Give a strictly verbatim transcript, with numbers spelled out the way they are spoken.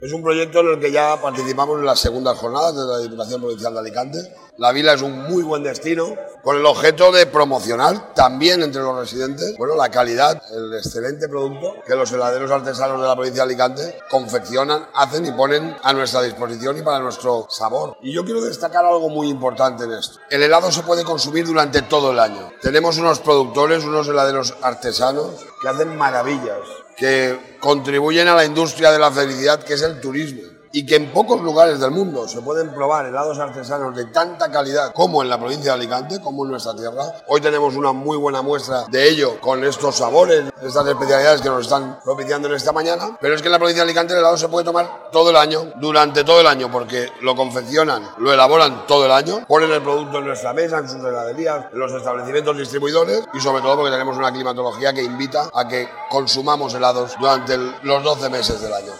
Es un proyecto en el que ya participamos en las segundas jornadas de la Diputación Provincial de Alicante. La vila es un muy buen destino con el objeto de promocionar también entre los residentes, bueno, la calidad, el excelente producto que los heladeros artesanos de la provincia de Alicante confeccionan, hacen y ponen a nuestra disposición y para nuestro sabor. Y yo quiero destacar algo muy importante en esto. El helado se puede consumir durante todo el año. Tenemos unos productores, unos heladeros artesanos que hacen maravillas, que contribuyen a la industria de la felicidad que es el turismo y que en pocos lugares del mundo se pueden probar helados artesanos de tanta calidad como en la provincia de Alicante, como en nuestra tierra. Hoy tenemos una muy buena muestra de ello con estos sabores, estas especialidades que nos están propiciando en esta mañana, pero es que en la provincia de Alicante el helado se puede tomar todo el año, durante todo el año, porque lo confeccionan, lo elaboran todo el año, ponen el producto en nuestra mesa, en sus heladerías, en los establecimientos distribuidores y sobre todo porque tenemos una climatología que invita a que consumamos helados durante el, los doce meses del año.